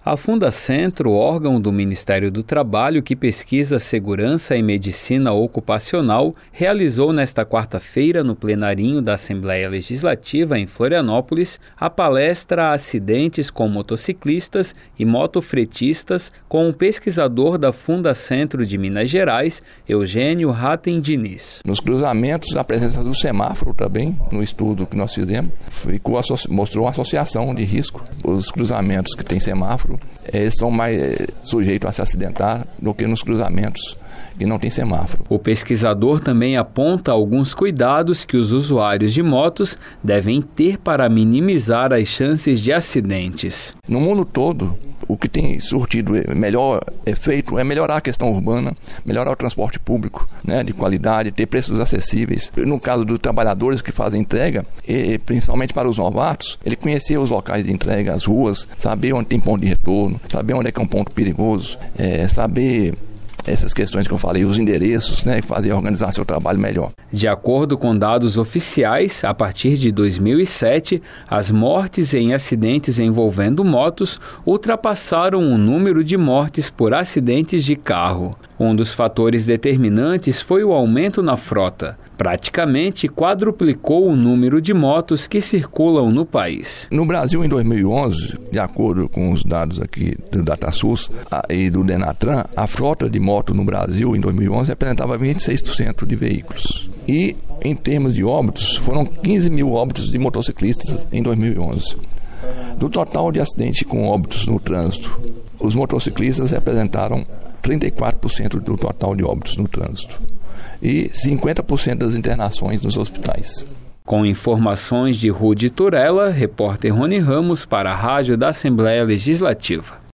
A Fundacentro, órgão do Ministério do Trabalho que pesquisa segurança e medicina ocupacional, realizou nesta quarta-feira, no plenarinho da Assembleia Legislativa em Florianópolis, a palestra Acidentes com Motociclistas e Motofretistas com o pesquisador da Fundacentro de Minas Gerais, Eugênio Ratten Diniz. Nos cruzamentos, a presença do semáforo também, no estudo que nós fizemos, mostrou uma associação de risco. Os cruzamentos que tem semáforo, eles são mais sujeitos a se acidentar do que nos cruzamentos que não tem semáforo. O pesquisador também aponta alguns cuidados que os usuários de motos devem ter para minimizar as chances de acidentes. No mundo todo, o que tem surtido melhor efeito é melhorar a questão urbana, melhorar o transporte público, de qualidade, ter preços acessíveis. No caso dos trabalhadores que fazem entrega, e principalmente para os novatos, ele conhecer os locais de entrega, as ruas, saber onde tem ponto de retorno, saber onde é que é um ponto perigoso, saber essas questões que eu falei, os endereços, e fazer organizar seu trabalho melhor. De acordo com dados oficiais, a partir de 2007, as mortes em acidentes envolvendo motos ultrapassaram o número de mortes por acidentes de carro. Um dos fatores determinantes foi o aumento na frota. Praticamente quadruplicou o número de motos que circulam no país. No Brasil, em 2011, de acordo com os dados aqui do DataSUS e do Denatran, a frota de moto no Brasil, em 2011, representava 26% de veículos. E, em termos de óbitos, foram 15 mil óbitos de motociclistas em 2011. Do total de acidentes com óbitos no trânsito, os motociclistas representaram 34% do total de óbitos no trânsito e 50% das internações nos hospitais. Com informações de Rudy Turella, repórter Rony Ramos para a Rádio da Assembleia Legislativa.